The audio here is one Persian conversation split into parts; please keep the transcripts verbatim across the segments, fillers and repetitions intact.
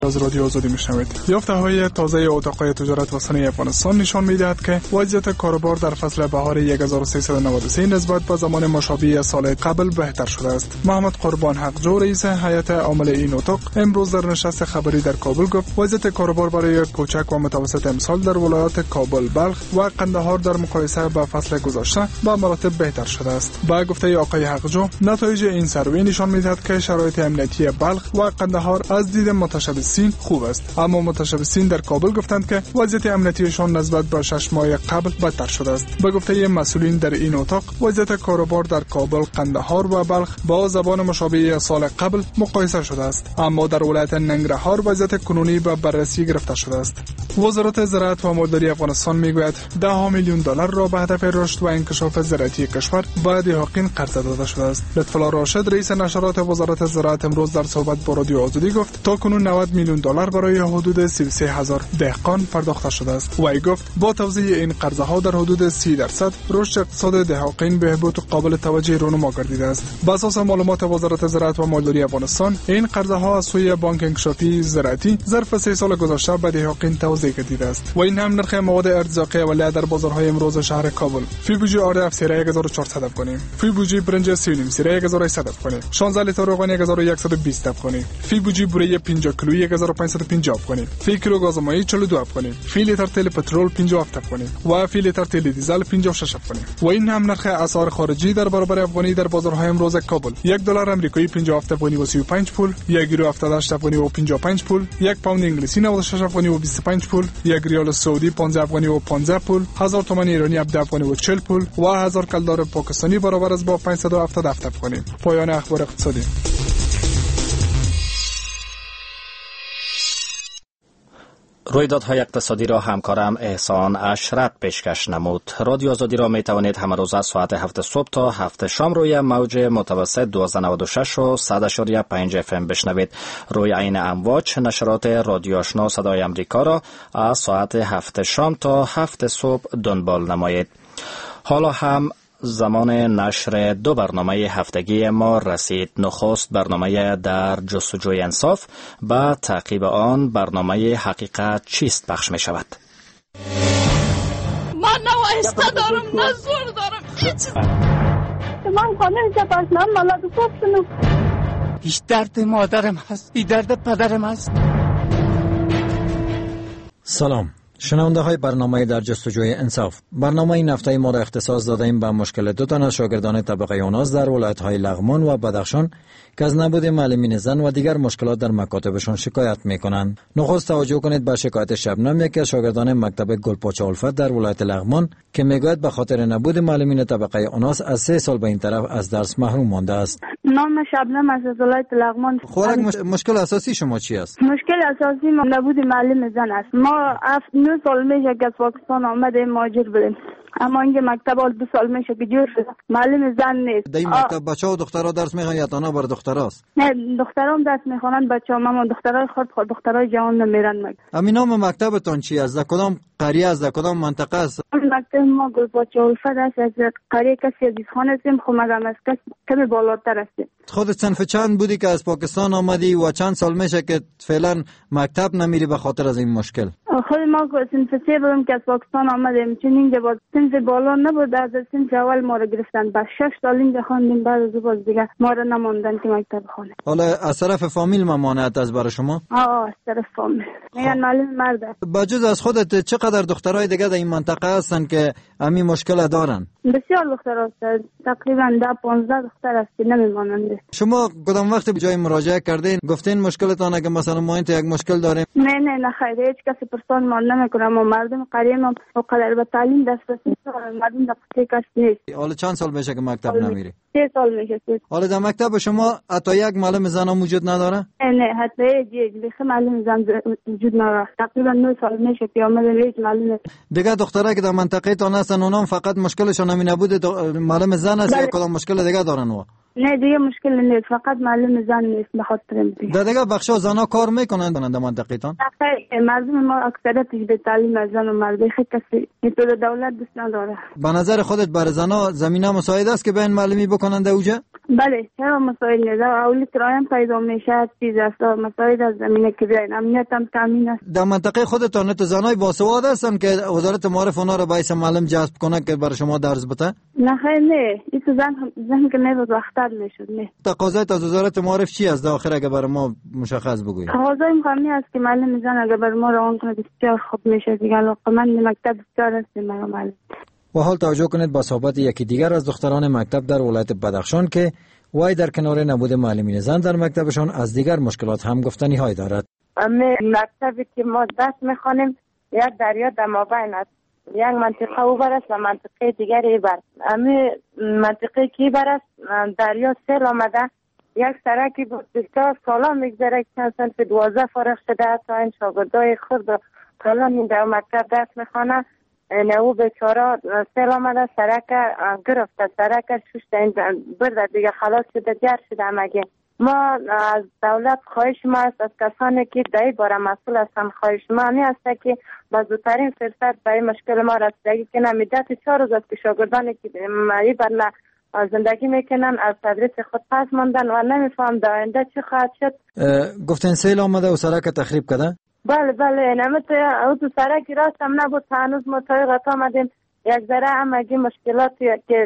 از رادیو آزادی میشنوید. یافته‌های تازه اتاق‌های تجارت و صنایع افغانستان نشان می‌دهد که وضعیت کاروبار در فصل بهار هزار و سیصد و نود و سه نسبت به زمان مشابه سال قبل بهتر شده است. محمد قربان حقجو رئیس هیئت عامل این اتاق امروز در نشست خبری در کابل گفت وضعیت کاروبار برای کوچک و متوسط امسال در ولایات کابل، بلخ و قندهار در مقایسه با فصل گذشته به مراتب بهتر شده است. با گفته آقای حقجو، نتایج این سروی نشان می‌دهد که شرایط امنیتی بلخ و قندهار از دید متشبثین خوب است، اما متشبثین در کابل گفتند که وضعیت امنیتیشان نسبت به شش ماه قبل بدتر شده است. به گفته مسئولین در این اتاق، وضعیت کاروبار در کابل، قندهار و بلخ با زبان مشابه سال قبل مقایسه شده است، اما در ولایت ننگرهار وضعیت کنونی به بررسی گرفته شده است. وزارت زراعت و مالداری افغانستان میگوید ده میلیون دلار را به هدف رشد و انکشاف زراعتی کشور به دهقان قرض داده شده است. لطف‌الله راشد رئیس نشرات وزارت زراعت امروز در صحبت با رادیو آزادی گفت تا کنون نود میلیون دلار برای حدود سی و سه هزار دهقان پرداخته شده است. وی گفت با توزیع این قرضها در حدود سی درصد رشد اقتصاد دهقان بهبود قابل توجه رونما گردیده است. بر اساس معلومات وزارت زراعت و مالداری افغانستان، این قرضها از سوی بانک انکشافی زراعتی ظرف سه سال گذشته به دهقان توزیع گردیده است. و این هم نرخ مواد ارزیابی اولیه در بازارهای امروز شهر کابل: فی بوجی آرد سیره هزار و چهارصد افغانی، فی بوجی برنج سیونیم سیره هزار و صد افغانی، شانزده لیتر روغن هزار و صد و بیست افغانی، فی بوجی بوره پنجاه کیلویی هزار و پانصد و پنجاه افغانی، فی کیلو گاز مایع چهل و دو افغانی، فی لیتر تیل پترول پنجاه و هفت افغانی و فی لیتر تیل دیزل پنجاه و شش افغانی. و این هم نرخ اسعار خارجی در برابر افغانی در بازارهای امروز کابل: یک دلار آمریکایی پنجاه و هفت افغانی و سی و پنج پول، یک یورو هفتاد و هشت افغانی و پنجاه و پنج پول، یک پوند انگلیسی نود و شش افغانی و بیست و پنج پول، یک ریال سعودی پانزده افغانی و پانزده پول، هزار تومان ایرانی هفده افغانی و چهل پول و هزار کلدار پاکستانی برابر است با پانصد و هفتاد و هفت افغانی. پایان اخبار اقتصادی. رویدادهای اقتصادی را همکارم احسان اشرت پیشکش نمود. رادیو آزادی را می توانید همه روز از ساعت هفت صبح تا هفت شام روی موج متوسط دویست و نود و شش و صد و پنج اف ام بشنوید. روی این امواج نشرات رادیو آشنا صدای امریکا را از ساعت هفت شام تا هفت صبح دنبال نمایید. حالا هم زمان نشر دو برنامه هفتگی ما رسید. نخست برنامه در جستجوی انصاف، با تعقیب آن برنامه حقیقت چیست پخش می شود. من نه وایسته دارم نه زور دارم هیچ. من خانه جباز من مالاد کوفتنو. هیچ درد مادرم هست، این درد پدرم هست. سلام شنونده های برنامه در جستجوی انصاف. برنامه این هفته ما را اختصاص دادیم به مشکل دو تن از شاگردان طبقه اوناس در ولایت های لغمان و بدخشان که از نبود معلمین زن و دیگر مشکلات در مکاتبشان شکایت می کنند. نخست توجه کنید به شکایت شبنم، یکی از شاگردان مکتب گلپاچه الفت در ولایت لغمان که میگوید به خاطر نبود معلمین طبقه اوناس از سه سال به این طرف از درس محروم مانده است. نام شبنم از ولایت لغمان. خوراک مش... مشکل اساسی شما چی است؟ مشکل اساسی ما نبود معلم زن است. ما اف نه سال میشه که از پاکستان آمده مهاجر بودیم، اما اینجا مکتب آل دو سال میشه که جور شده، معلم زن نیست. در این مکتب بچه و دخترها درس میخوان یا تنها بر دختراست؟ نه دخترام درس میخوانند، بچه هم اما دخترای خود خود دخترای جوان نمیرن مکتب. امی نام مکتبتون چی است؟ در کدام قریه است؟ در کدام منطقه است؟ مکتب ما گلپاچه الفت است. از قریه کسی عزیز خان هستیم، خب مگم از کمی بالاتر هستیم. خودت صنف چند بودی که از پاکستان آمدی و چند سال میشه که فعلا مکتب نمیری به خاطر از این مشکل؟ خود ما صنف سه بودم که از پاکستان آمدیم، چون اینجا با صنف بالا نبود، از صنف اول ما رو گرفتن، با شش سال اینجا خواندیم، بعد از باز دیگه ما رو نماندن که مکتب خونه. حالا از طرف فامیل ممانعت از برای شما؟ آه از طرف فامیل میگن معلم مرد است. بجز از خودت چقدر دخترای دیگه در این منطقه هستن که همین مشکل دارن؟ بسیار دختر هست، تقریبا ده پانزده دختر است که نمیمانند. شما کدام وقت به جای مراجعه کردین گفتین مشکلتان اگه مثلا ما اینت یک مشکل داریم؟ نه نه نه خیر، هیچ کسی پرسان ما نمیکنه. ما مردم قریه ما وقدر به تعلیم دسترسی مردم دقیقه کس نیست. حالا چند سال میشه که مکتب نمیری؟ سه سال میشه. حالا در مکتب شما حتی یک معلم زن هم وجود نداره؟ نه حتی یک بیخ معلم زن وجود نداره. تقریبا نه سال میشه که آمدن هیچ معلم. دیگه دخترایی که در منطقه تان هستن اونام فقط مشکلشون همین نبوده معلم زن است یا کدام مشکل دیگه دارن؟ و نه دیگه مشکل نیست، فقط معلم زن نیست به خاطر دیگه. در دیگه بخشا زنا کار میکنن در منطقه‌تان؟ مردم ما اکثریتش به تعلیم زن و مرد، خیلی کسی تو دولت دوست نداره. به نظر خودت برای زنا زمینه مساعد است که بین معلمی بکنن در اوجه؟ بله چرا مساعد نیست، اولی کرایم پیدا میشه، چیز است مساعد از زمینه که بیاین، امنیت هم تامین است. در منطقه خودتان تو زنای باسواد هستن که وزارت معارف اونا رو باعث معلم جذب کنه که برای شما درس بده؟ نه خیر نه، این تو زن زن که نه وقتر میشد. نه تقاضایت از وزارت معارف چی است داخل اگه برای ما مشخص بگویید؟ تقاضای کمی است که معلم زن اگه برای ما روان کنه بسیار خوب میشه دیگه. علاقه‌مند مکتب بسیار است برای معلم. و حال توجه کنید با صحبت یکی دیگر از دختران مکتب در ولایت بدخشان که وای در کنار نبود معلمین زن در مکتبشان از دیگر مشکلات هم گفتنی های دارد. اما مکتبی که ما درس میخوانیم یک دریا در مابین است، یک منطقه اوبر است و منطقه دیگر ایبر. اما منطقه که ایبر است دریا سیل آمده، یک سرکی بود بسیار سالا میگذره که چند سنف دوازده فارغ شده تا این شاگردای خود و کلان در مکتب درس میخوانه. نو بیچاره سیل آمده، سرک گرفته، سرک شوشته برده دیگه، خلاص شده، جر شده همگی. ما از دولت خواهش ما است، از کسانی که در این باره مسئول هستن، خواهش ما همی است که با زودترین فرصت برای مشکل ما رسیدگی کنن. مدت چهار روز است که شاگردانی که این بر زندگی میکنن از تدریس خود پس ماندن و نمیفهم در آینده چی خواهد شد. گفتن سیل آمده و سرک تخریب کرده؟ بله بله، نمیت او تو سرکی راست هم نبود، هنوز ما تای غطا آمدیم. یک ذره همگی مشکلاتی که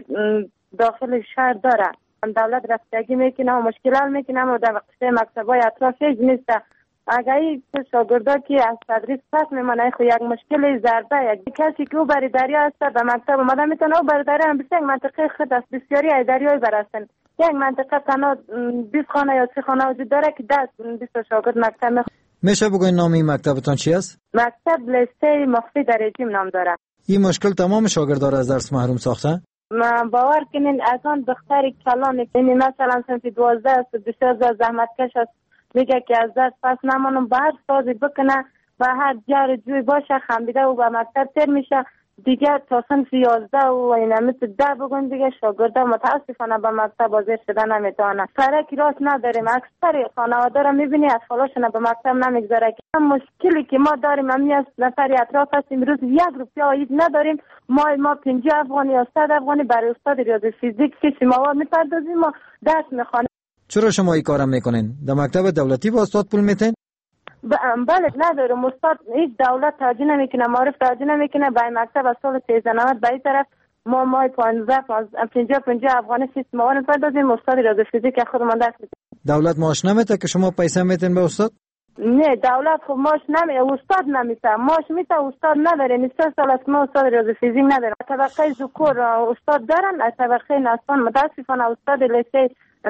داخل شهر داره دولت رسیدگی میکنه و مشکل حل میکنه و در وقتی مکتبای اطراف هیچ نیست. اگر این شاگردا که از تدریس پس میمانه خو یک مشکل زرده، یک کسی که او بر دریا است در مکتب اومده میتونه او بر دریا هم بسیار منطقه خود است، بسیاری از دریای برستن. یک منطقه تنها بیست خانه یا سی خانه وجود داره که ده بیست شاگرد مکتب میخواد. میشه بگوین نام این مکتبتان چی است؟ مکتب لیسه مخفی در رژیم نام داره. این مشکل تمام شاگردان را از درس محروم ساخته؟ من باور کنین از آن دختری کلان یعنی مثلا سنفی دوازده است، بسیار زحمت کش است، میگه که از درس پس نمانم به هر سازی بکنه و هر جار جوی باشه خمیده و به مکتب تر میشه دیگه تا سنف یازده و اینا مثل ده بگون دیگه شاگرده متاسفانه به مکتب حاضر شده نمیتونه. سرکی راست نداریم، اکثر خانواده را میبینی اطفالاشون به مکتب نمیگذاره. که مشکلی که ما داریم همی از نفر اطراف هستیم، روز یک روپیه عاید نداریم. ما ما پنجاه افغانی یا صد افغانی برای استاد ریاضی فیزیک که مواد میپردازیم و درس میخوانیم. چرا شما این کارم میکنین؟ در مکتب دولتی با استاد پول میتین؟ بله ندارم، استاد هیچ دولت توجه نمیکنه، معرف توجه نمیکنه. به مکتب از سال سیزده نود به این طرف ما مای پانزده پنجاه پنجاه افغانی سیستم مواد میپردازیم، استاد ریاضی فیزیک خودمان درس میدیم. دولت معاش نمیده که شما پیسه میتین به استاد؟ نه دولت خب ماش نمیده، استاد نمیده، ماش میده استاد نداره. نیسته سال است ما استاد ریاضی فیزیک نداره. طبقه ذکور استاد دارن، از طبقه نسوان متاسفانه استاد لیسه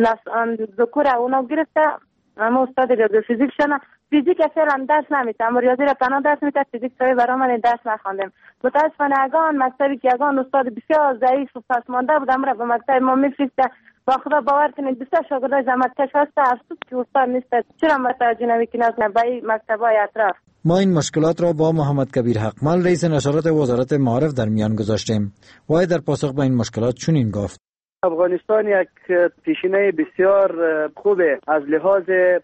ذکور اونا گرفته. اما استاد ریاضی فیزیک شنا فیزیک فعلا درس نمیده، اما ریاضی را تنها درس میده، فیزیک سوی برای من درس نخواندم. متاسفانه اگان مکتبی که اگان استاد بسیار ضعیف و پس مانده بود امر به مکتب ما میفرسته. با خدا باور کنید بسیار شاگردای زحمت کش هست، افسوس که استاد نیست. چرا متوجه نمیکنه به این مکتبای اطراف؟ ما این مشکلات را با محمد کبیر حقمل رئیس نشرات وزارت معارف در میان گذاشتیم. وای در پاسخ به این مشکلات چنین گفت: افغانستان یک پیشینه بسیار خوبه از لحاظ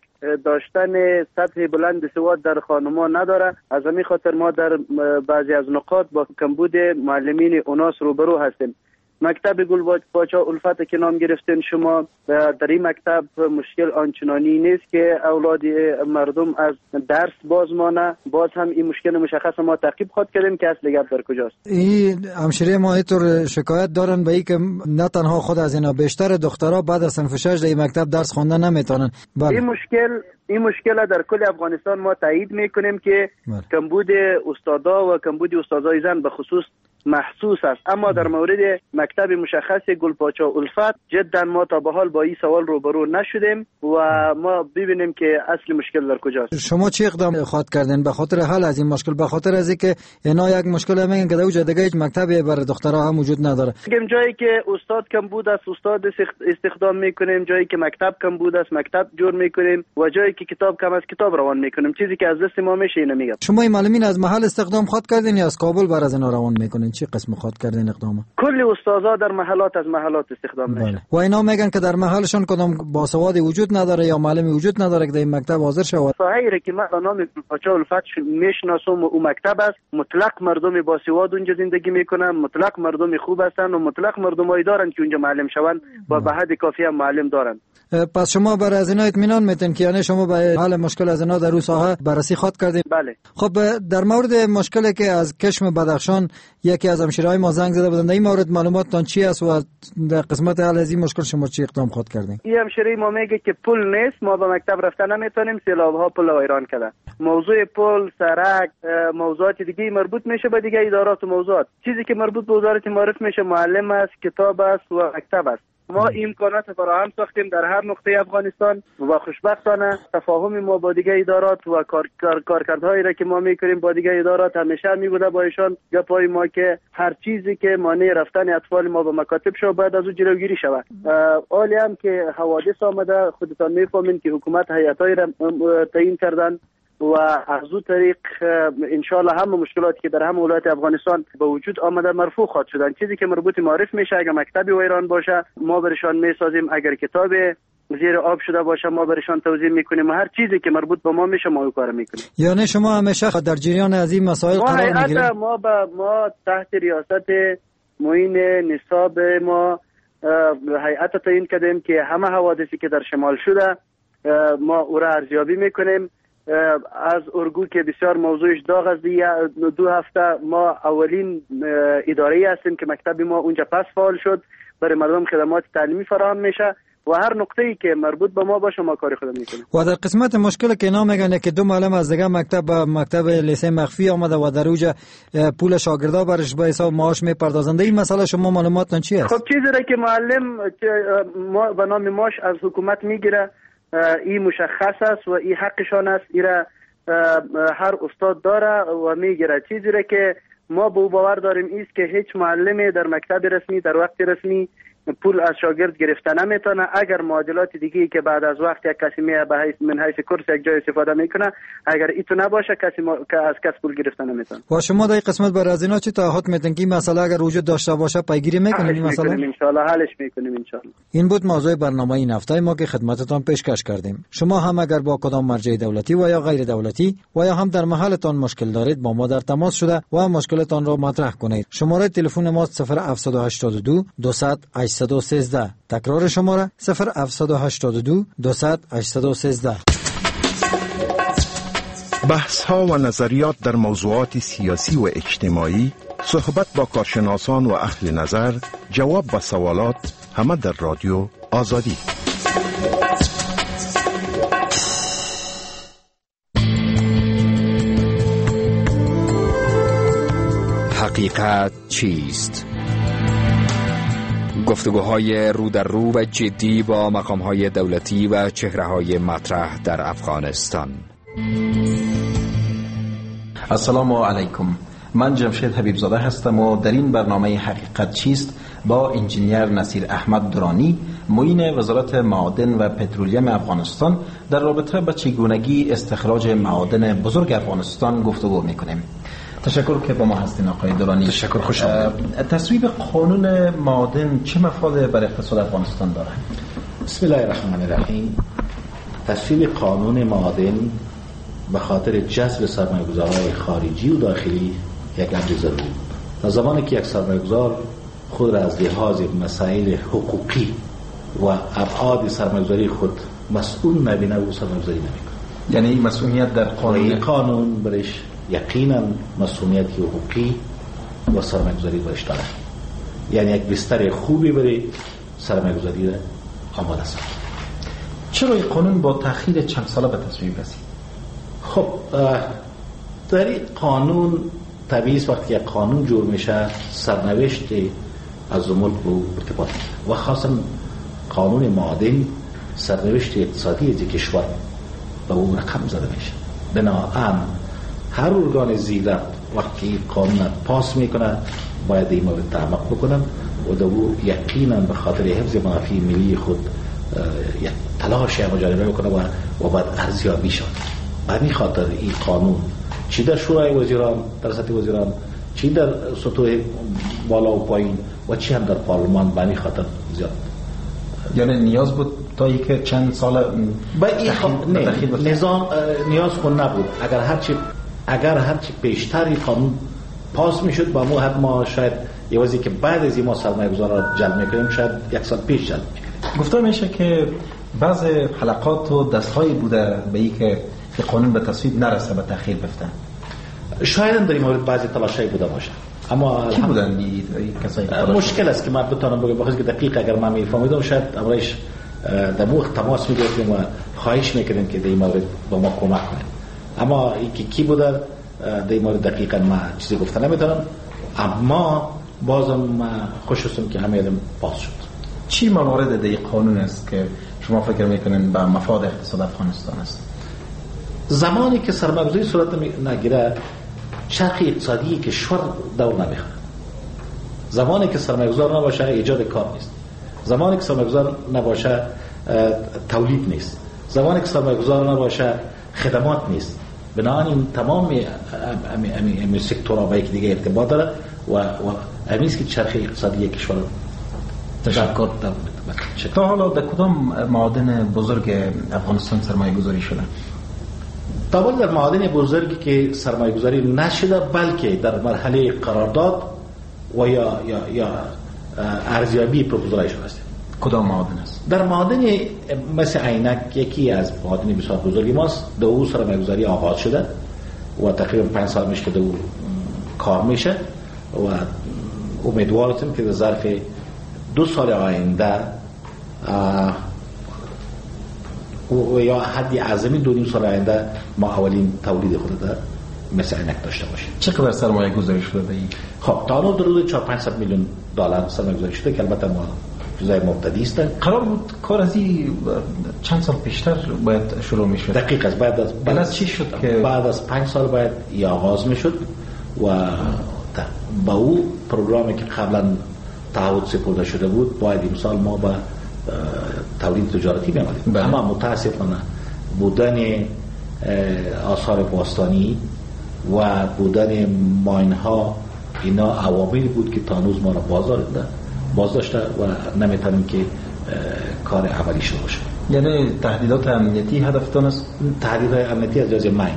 داشتن سطح بلند سواد در خانمان نداره. از همین خاطر ما در بعضی از نقاط با کمبود معلمین اوناس روبرو هستیم. مکتب گلپاچا الفت که نام گرفتین شما، در این مکتب مشکل آنچنانی نیست که اولاد مردم از درس باز مانه. باز هم این مشکل مشخص ما تعقیب خواهد کردیم که اصل گپ در کجاست. این همشیره ما اینطور شکایت دارن به این که نه تنها خود از اینا، بیشتر دخترها بعد از صنف شش در این مکتب درس خواندن نمیتونن. این مشکل این مشکل در کل افغانستان ما تایید میکنیم که بله. کمبود استادا و کمبود استادای زن به خصوص محسوس است. اما در مورد مکتب مشخص گلپاچا الفت جدا ما تا به حال با این سوال روبرو نشدیم و ما ببینیم که اصل مشکل در کجاست. شما چه اقدام خواهد کردین به خاطر حل از این مشکل؟ به خاطر از اینکه اینا یک مشکل میگن که در اونجا دیگه هیچ مکتبی برای دخترها هم وجود نداره. میگم جایی که استاد کمبود است استاد استخدام میکنیم، جایی که مکتب کمبود است مکتب جور میکنیم و جایی که کتاب کم است کتاب روان میکنیم. چیزی که از دست ما میشه اینو میگم. شما این معلمین از محل استخدام خواهد کردین یا از کابل بر از اینا روان میکنین؟ کردین؟ چی قسم خود کردین اقدام؟ کل استادا در محلات از محلات استخدام میشن. و اینا میگن که در محلشون کدام باسوادی وجود نداره یا معلمی وجود نداره که در این مکتب حاضر شود. صحیحه که من نام پاچا الفت میشناسم و اون مکتب است، مطلق مردم باسواد اونجا زندگی میکنن، مطلق مردم خوب هستن و مطلق مردمایی دارن که اونجا معلم شون و به حد کافی هم معلم دارن. پس شما برای از اینا اطمینان میتین که یعنی شما به حل مشکل از اینا در اون ساحه بررسی خود کردین؟ بله. خب در مورد مشکلی که از کشم بدخشان یکی از همشیرهای ما زنگ زده بودن، این مورد معلوماتتان چی است و در قسمت حل از این مشکل شما چی اقدام خود کردین؟ این همشیره ما میگه که پل نیست، ما به مکتب رفتن نمیتونیم، سیلاب‌ها پل ویران کرده. موضوع پل، سرک، موضوعات دیگه مربوط میشه به دیگه ادارات و موضوعات. چیزی که مربوط به وزارت معارف میشه معلم است، کتاب است و مکتب است. ما امکانات فراهم ساختیم در هر نقطه افغانستان و خوشبختانه تفاهم ما با دیگه ادارات و کار کار کارکردهایی را که ما میکنیم با دیگه ادارات همیشه میبوده با ایشان گپای ما که هر چیزی که مانع رفتن اطفال ما به مکاتب شو باید از او جلوگیری شود. حالی هم که حوادث آمده خودتان میفهمین که حکومت هیئتایی را تعیین کردن و از او طریق انشالله همه مشکلاتی که در همه ولایت افغانستان به وجود آمده مرفوع خواهد شدن. چیزی که مربوط معرف میشه اگر مکتبی ویران باشه ما برشان میسازیم، اگر کتاب زیر آب شده باشه ما برشان توضیح میکنیم و هر چیزی که مربوط به ما میشه ما او کار میکنیم. یعنی شما همیشه در جریان از این مسائل قرار میگیرید؟ ما با ما تحت ریاست معین نصاب ما هیئت تعیین کردیم که همه حوادثی که در شمال شده ما او را ارزیابی میکنیم. از ارگو که بسیار موضوعش داغ است، دو هفته ما اولین اداره هستیم که مکتب ما اونجا پس فعال شد، برای مردم خدمات تعلیمی فراهم میشه و هر نقطه‌ای که مربوط به ما باشه ما کاری خود میکنیم. و در قسمت مشکل که اینا میگن که دو معلم از دیگه مکتب به مکتب لیسه مخفی آمده و در اوج پول شاگردا برش به حساب معاش میپردازند، این مسئله شما معلوماتتون چی است؟ خب چیزی را که معلم ما به نام معاش از حکومت میگیره این مشخص است و این حقشان است، ایره هر استاد داره و میگیره. چیزی را که ما به باور داریم ایست که هیچ معلمی در مکتب رسمی در وقت رسمی پول از شاگرد گرفته نمیتونه. اگر معادلات دیگه که بعد از وقت یک کسی میه به حیث من حیث کورس یک جای استفاده میکنه، اگر ایتو نباشه کسی ما... که از کس پول گرفته نمیتونه. و شما در این قسمت برای از اینا چی تعهد میتین که این مسئله اگر وجود داشته باشه پیگیری میکنین؟ این مسئله ان شاء الله حلش میکنیم ان شاء الله. این بود موضوع برنامه این هفته ما که خدمتتان پیشکش کردیم. شما هم اگر با کدام مرجع دولتی و یا غیر دولتی و یا هم در محلتان مشکل دارید با ما در تماس شده و مشکلتان را مطرح کنید. شماره تلفن ما صفر هفت هشت دو دو صفر هشت یک سه. تکرار شماره صفر هفت هشت دو دو صفر هشت یک سه. بحث ها و نظریات در موضوعات سیاسی و اجتماعی، صحبت با کارشناسان و اهل نظر، جواب به سوالات، همه در رادیو آزادی. حقیقت چیست؟ گفتگوهای رو در رو و جدی با مقامهای دولتی و چهره‌های مطرح در افغانستان. السلام علیکم، من جمشید حبیبزاده هستم و در این برنامه حقیقت چیست با انجینیر نصیر احمد درانی، معین وزارت معادن و پترولیم افغانستان در رابطه با چگونگی استخراج معادن بزرگ افغانستان گفتگو میکنیم. تشکر که با ما هستین آقای درانی. تشکر، خوش آمدید. تصویب قانون معادن چه مفاد بر اقتصاد افغانستان داره؟ بسم الله الرحمن الرحیم. تصویب قانون معادن به خاطر جذب سرمایه‌گذارهای خارجی و داخلی یک امر ضروری بود. تا زمانی که یک سرمایه‌گذار خود را از لحاظ مسائل حقوقی و ابعاد سرمایه‌گذاری خود مسئول نبینه و سرمایه‌گذاری نمی‌کنه. یعنی این مسئولیت در قانون قانون برش یقینا مسئولیتی حقوقی و سرمایه‌گذاری برش داره. یعنی یک بستر خوبی برای سرمایه‌گذاری را آماده ساخت. چرا این قانون با تأخیر چند ساله به تصویب رسید؟ خب در این قانون طبیعی است وقتی یک قانون جور میشه سرنوشت از ملک رو ارتباط و خاصا قانون معادن سرنوشت اقتصادی از کشور به اون رقم زده میشه. بنابراین هر ارگان زیرت وقتی قانون پاس میکنه باید این مورد تعمق بکنن و دو یقینا به خاطر حفظ منافع ملی خود یک تلاش مجانبه بکنه و و باید ارزیابی شد. به همین خاطر این قانون چی در شورای وزیران در سطح وزیران چی در سطوح بالا و پایین و چی هم در پارلمان به این خاطر زیاد. یعنی نیاز بود تا یک چند سال با این خ... نظام نیاز خود نبود. اگر هرچی اگر هرچی بیشتر این قانون پاس میشد با ما حد ما شاید یه وضعی که بعد از این ما سرمایه گذارا جلب میکنیم شاید یک سال پیش جلب میکنیم. گفته میشه که بعض حلقات و دستهایی بوده به این که قانون به تصویب نرسه به تأخیر بفته. شاید در این مورد بعضی تلاشایی بوده باشه، اما کی بودن این کسایی؟ مشکل است که من بتونم بگم بخاطر که دقیق اگر من میفهمیدم شاید امروز در مو تماس میگرفتیم و خواهش میکردیم که در این مورد با ما کمک کنیم، اما اینکه کی بوده در این مورد دقیقاً من چیزی گفته نمیتونم. اما بازم خوش هستم که همه علم باز شد. چی موارد در قانون است که شما فکر میکنین به مفاد اقتصاد افغانستان است؟ زمانی که سرمایه‌گذاری صورت نگیره چرخ اقتصادی کشور دور نمیخوره. زمانی که سرمایه‌گذار نباشه ایجاد کار نیست. زمانی که سرمایه‌گذار نباشه تولید نیست. زمانی که سرمایه‌گذار نباشه خدمات نیست. بنابراین تمام امی امی امی سکتورها با یک دیگه ارتباط داره و و امیست که چرخ اقتصادی کشور تشکر داره. تا حالا در کدام معادن بزرگ افغانستان سرمایه گذاری شده؟ تا در معادن بزرگی که سرمایه گذاری نشده بلکه در مرحله قرارداد و یا یا یا ارزیابی پروپوزال شده است. کدام معادن است؟ در معادن مثل عینک یکی از معادن بسیار بزرگی ماست. در او سرمایه گذاری آغاز شده و تقریبا پنج سال میشه که در او کار میشه و امیدوارم که در ظرف دو سال آینده و یا حدی اعظمی دو نیم سال آینده ما اولین تولید خود در مثل عینک داشته باشیم. چقدر سرمایه گذاری شده به این؟ خب تا الان در حدود چهار پنج میلیون دلار سرمایه گذاری شده که البته ما جزای مبتدی است. قرار بود کار از این چند سال پیشتر باید شروع میشد. دقیق است. بعد از بعد از چی شد که بعد از پنج سال باید ای آغاز میشد و با او پروگرامی که قبلا تعهد سپرده شده بود باید امسال ما با تولید تجارتی می‌آمدیم. اما متاسفانه بودن آثار باستانی و بودن ماین‌ها اینا عواملی بود که تا هنوز ما را بازداشته بازداشته و نمیتونیم که کار عملی شده باشه. یعنی تهدیدات امنیتی هدفتان است؟ تهدیدات امنیتی از جزء ماین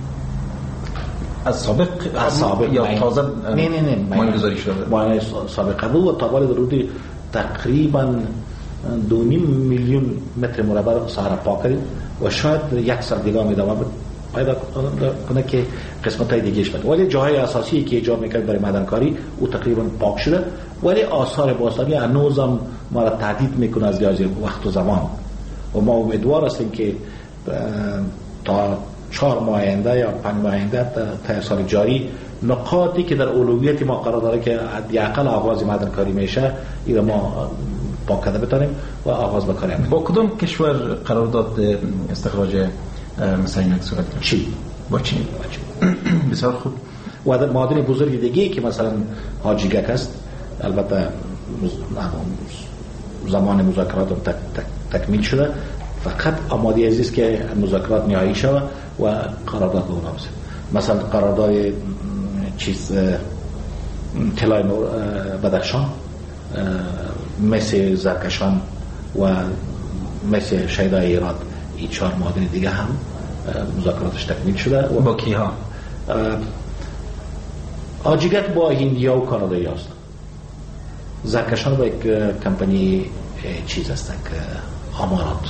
از سابق از سابق یا ماین. تازه نه نه نه ماین گذاری شده ماین سابق بود و تا بالای حدود تقریبا دو نیم میلیون متر مربع صحرا پاک کردیم و شاید یک سال دیگه هم ادامه پیدا کنه که قسمت‌های دیگه‌اش بده. ولی جاهای اساسی که ایجاد می‌کرد برای معدنکاری او تقریبا پاک شده، ولی آثار باستانی هنوزم ما را تهدید میکنه از لحاظ وقت و زمان و ما امیدوار هستیم که تا چهار ماه آینده یا پنج ماه آینده تا سال جاری نقاطی که در اولویت ما قرار داره که حداقل آغاز معدنکاری میشه اینا ما پاک کرده بتونیم و آغاز بکنیم. با کدام کشور قرارداد استخراج مثلا اینک صورت کرد؟ چین. با چین. بسیار خوب. و در معادن بزرگ دیگه که مثلا حاجیگک است، البته زمان مذاکرات هم تک تک تکمیل شده، فقط آماده است که مذاکرات نهایی شود و قرارداد اونها بشه. مثلا قرارداد چیز طلای بدخشان مثل زرکشان و مثل شیدای ایران این چهار معادن دیگه هم مذاکراتش تکمیل شده. و با کی ها؟ حاجیگک با هندیا و کانادایی هست. زرکشان با یک کمپانی چیز هست که امارات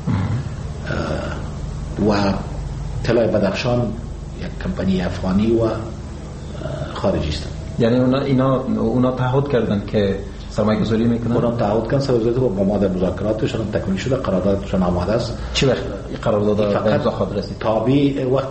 و طلای بدخشان یک کمپانی افغانی و خارجی است. یعنی اونا اینا اونا تعهد کردن که سرمایه گذاری میکنن؟ اونا تعهد کردن سرمایه گذاری با ما در مذاکراتشون تکمیل شده، قراردادشون آماده است. چه وقت قرارداد امضا خواهد رسید؟ تابع وقت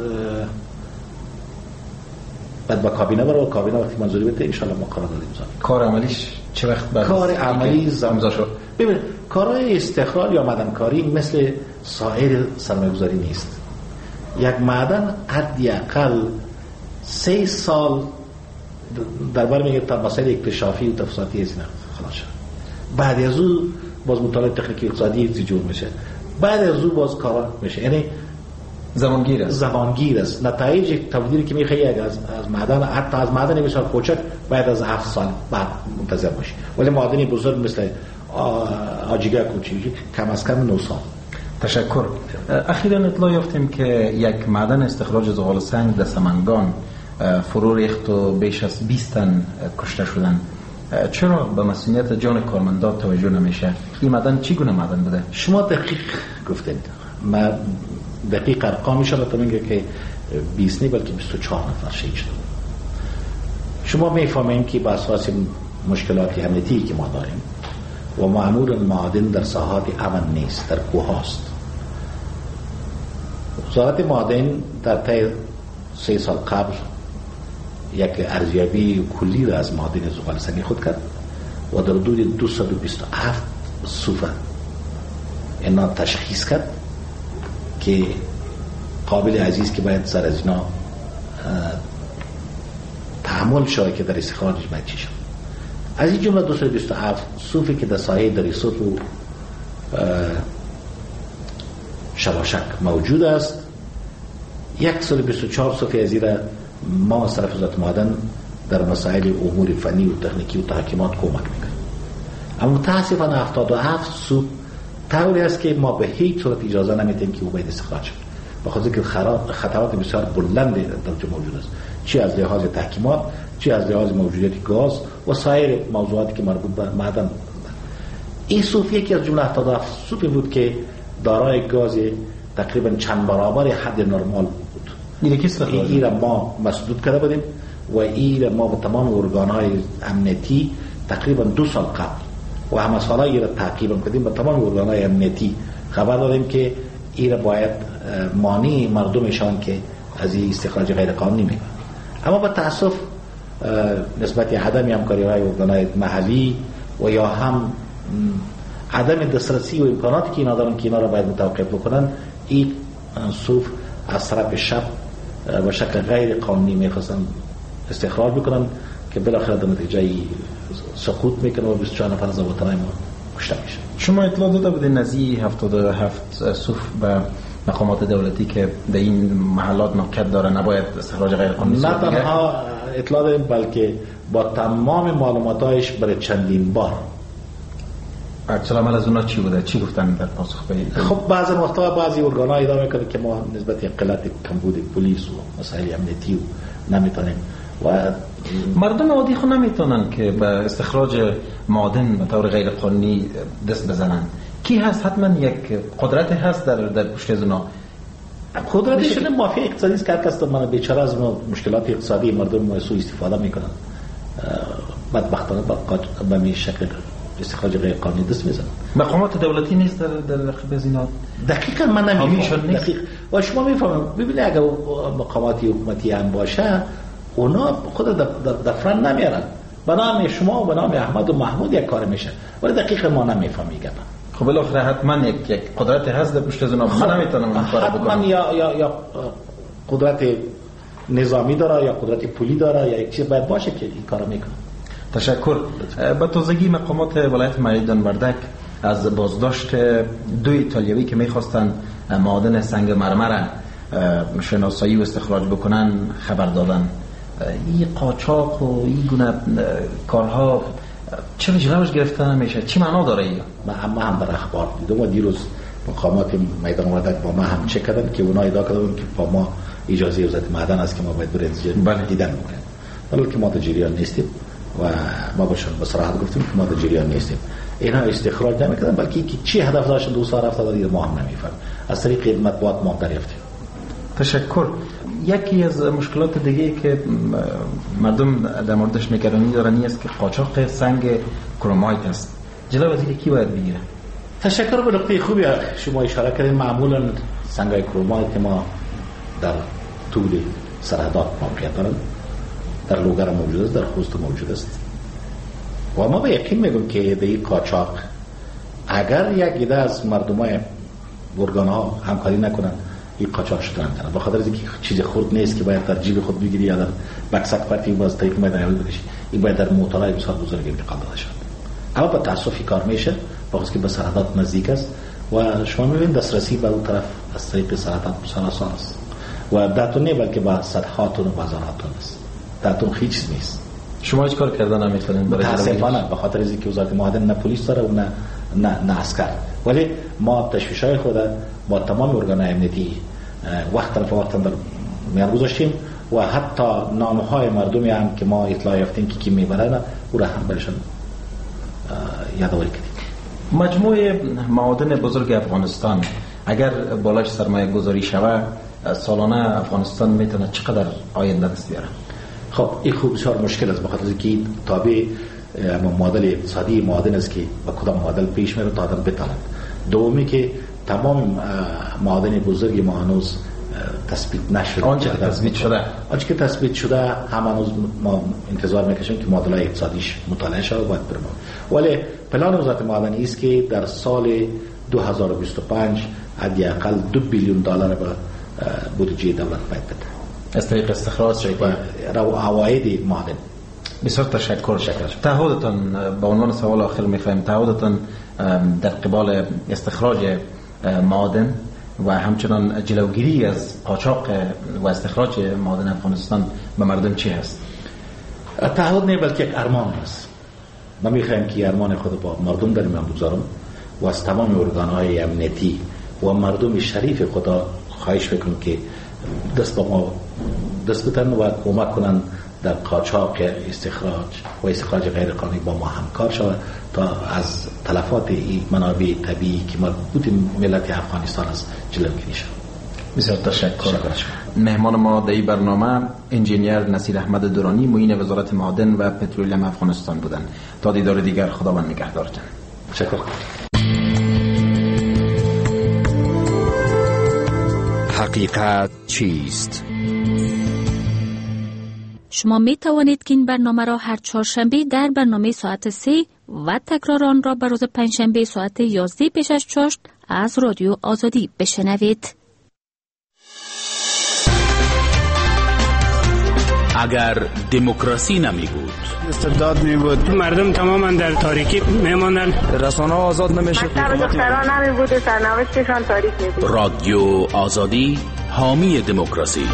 بعد با کابینه برای کابینه وقتی منظوری بده ان شاء الله ما قرارداد امضا. کار عملیش چه وقت بعد؟ کار عملی امضا شد. ببین کارهای استخراج یا معدنکاری مثل سایر سرمایه گذاری نیست. یک معدن حداقل سه سال در بر میگه تا مسائل اکتشافی و تفصیلاتی از اینا خلاص شد. بعد از او باز مطالعه تکنیکی اقتصادی جور میشه. بعد از او باز کار میشه. یعنی زمانگیر است زمانگیر است. نتایج تولیدی که میخوای از از معدن، حتی از معدن بسیار کوچک باید از هفت سال بعد منتظر باشی، ولی معدنی بزرگ مثل آجیگه کوچیکی کم از کم نه سال. تشکر. اخیراً اطلاع یافتیم که یک معدن استخراج زغال سنگ در سمنگان فرو ریخت و بیش از بیست تن کشته شدند. چرا به مسئولیت جان کارمندان توجه نمیشه؟ این معدن چی گونه معدن بوده؟ شما دقیق گفتید. ما دقیق ارقامش رو تو میگه که بیست نه بلکه بیست و چهار نفر شهید شدند. شما میفهمین که با اساس مشکلات امنیتی که ما داریم و معمولا معادن در ساحات امن نیست، در کوه هاست. وزارت معادن در طی سه سال قبل یک ارزیابی کلی را از معادن زغال سنگی خود کرد و در حدود دویست و بیست و هفت صوفه اینا تشخیص کرد که قابل عزیز که باید سر از اینا تحمل شود که در استخراجش باید چی شد. از این جمله دویست و بیست و هفت صوفی که در ساحه دریسوت و شباشک موجود است، صد و بیست و چهار صوفی از این ما از طرف وزارت معادن در مسائل امور فنی و تکنیکی و تحکیمات کمک میکنیم. اما متاسفانه هفتاد و هفت صوف طوری است که ما به هیچ صورت اجازه نمیدیم که او باید استخراج شد، بخاطر که خطرات بسیار بلند در موجود است، چی از لحاظ تحکیمات، چی از لحاظ موجودیت گاز و سایر موضوعاتی که مربوط به معدن. این صوف یکی از جمله هفتاد و هفت صوفی بود که دارای گاز تقریبا چند برابر حد نرمال بود. این را ما مسدود کرده بودیم و این را ما با تمام ارگان‌های امنیتی تقریبا دو سال قبل و همه سالایی را تعقیب کردیم، با تمام ارگان‌های امنیتی خبر دادیم که این را باید مانع مردمشان که از این استخراج غیر قانونی میکنن. اما با تاسف نسبت عدم همکاری‌های ارگان‌های محلی و یا هم عدم دسترسی و امکاناتی که اینا دارن که اینا را باید متوقف بکنن، این صوف از طرف شب و شکل غیر قانونی میخواستن استخراج بکنن که بالاخره در نتیجه سقوط میکنه و بیست و چهار نفر از وطنای ما کشته میشه. شما اطلاع داده بودین نزدیک هفتاد و هفت صوف به مقامات دولتی که در این محلات موقعیت داره نباید استخراج غیر قانونی نه تنها اطلاع دادیم بلکه با تمام معلوماتایش برای چندین بار. اکثر عمل از اونا چی بوده؟ چی گفتن در پاسخ به این؟ خب بعضی وقتا بعضی ارگان‌ها ادعا میکنن که ما نسبت قلت کمبود پلیس و مسائل امنیتی و نمیتونیم و مردم عادی خود نمیتونن که به استخراج معادن به طور غیر قانونی دست بزنن. کی هست؟ حتما یک قدرت هست در در پشت از اونا. قدرتشون مافیا اقتصادی است که هر کس من بیچاره از مشکلات اقتصادی مردم سوء استفاده میکنن. بدبختانه به این شکل استخراج غیر قانونی دست میزنن. مقامات دولتی نیست در در رقیب از اینا؟ دقیقاً من نمیفهمم. دقیق و شما میفهمم ببینید اگر مقامات حکومتی هم باشه اونا خود در دفتر نمیارن، به نام شما و به نام احمد و محمود یک کار میشه، ولی دقیقاً ما نمیفهمیم. خب بالاخره حتما یک یک قدرت هست در پشت از اونا. من نمیتونم این کارو بکنم. حتما یا یا یا قدرت نظامی داره یا قدرت پولی داره یا یک چیز باید باشه که این کارو میکنه. تشکر. با تازگی مقامات ولایت مریدان وردک از بازداشت دو ایتالیایی که میخواستن معادن سنگ مرمر شناسایی و استخراج بکنن خبر دادن. این قاچاق و این گونه کارها چرا جلوش گرفته نمیشه؟ چی معنا داره این؟ من هم در اخبار دیدم و دیروز مقامات میدان وردک با ما هم چک کردن که اونا ادعا کردن که با ما اجازه وزارت معدن است که ما باید بریم دیدن بکنیم، ولی که ما در جریان نیستیم و ما باشون به صراحت گفتیم که ما در جریان نیستیم. اینا استخراج نمیکردن بلکه که چی هدف داشتن دو سال رفته دارید ما هم نمیفهم. از طریق مطبوعات ما دریافتیم. تشکر. یکی از مشکلات دیگه که مردم در موردش نگرانی دارن این است که قاچاق سنگ کرومایت است. جلو از این کی باید بگیره؟ تشکر. به نقطه خوبی شما اشاره کردین. معمولا سنگ‌های کرومایت ما در طول سرحدات موقعیت دارند، در لوگر موجود است، در خوست موجود است و ما به یقین میگم که در این قاچاق اگر یک عده از مردمای ارگان‌ها همکاری نکنن این قاچاق شدن کنه، بخاطر اینکه چیز خرد نیست که باید در جیب خود بگیری یا در بکسک پرتی باز طریق میدان اول بکشی. این باید در موتورهای بسیار بزرگی انتقال داده شد. اما با تاسف کار میشه، بخاطر که به سرحدات نزدیک است و شما می‌بینید دسترسی به اون طرف از طریق سرعت آسان است و ده تن نه بلکه با صدها تن و هزارها تن است. ده تن هیچ نیست. شما هیچ کار کردن نمی‌تونید برای متاسفانه به خاطر اینکه وزارت معادن نه پلیس داره و نه نه, نه عسکر. ولی ما تشویش‌های خود با تمام ارگان‌های امنیتی وقت طرف وقت در میان گذاشتیم و حتی نام‌های مردمی هم که ما اطلاع یافتیم که کی میبرن او را هم برشون یادآوری کردیم. مجموعه معادن بزرگ افغانستان اگر بالاش سرمایه گذاری شود سالانه افغانستان میتونه چقدر آینده دست بیاره؟ خب این خوب بسیار مشکل است بخاطر اینکه تابع معادل اقتصادی معادن است که با کدام معادل پیش میره تا آدم بتواند. دومی که تمام معادن بزرگ ما هنوز تثبیت نشده. آنچه که تثبیت شده آنچه که تثبیت شده هم هنوز ما انتظار میکشیم که معادلات اقتصادیش مطالعه شود و باید بریم. ولی پلان وزارت معادن است که در سال دو هزار و بیست و پنج حداقل دو بیلیون دلار به بودجه دولت باید بده از طریق استخراج و عواید معادن. بسیار تشکر. تعهدتان به عنوان سوال آخر می‌فهم تعهدتان در قبال استخراج معادن و همچنان جلوگیری از قاچاق و استخراج معادن افغانستان به مردم چی هست؟ تعهد نه بلکه یک ارمان است. ما می‌خوایم که ارمان خود با مردم در میان بگذارم و از تمام ارگان‌های امنیتی و مردم شریف خدا خواهش می‌کنم که دست با ما دست بدن و کمک کنن در قاچاق استخراج و استخراج غیر قانونی با ما همکار شود تا از تلفات این منابع طبیعی که مربوط ملت افغانستان است جلوگیری شود. بسیار تشکر. مهمان ما در این برنامه انجینیر نصیر احمد درانی معین وزارت معادن و پترولیم افغانستان بودند. تا دیدار دیگر خداوند نگهدارتان. تشکر. حقیقت چیست؟ شما می توانید که این برنامه را هر چهارشنبه در برنامه ساعت سه و تکرار آن را به روز پنجشنبه ساعت یازده پیش از چاشت از رادیو آزادی بشنوید. اگر دموکراسی نمی بود، استبداد می بود، مردم تماما در تاریکی می ماندن، رسانه آزاد نمی شد، مکتب دختران نمی بود و سرنوشتشان تاریک می بود. رادیو آزادی حامی دموکراسی.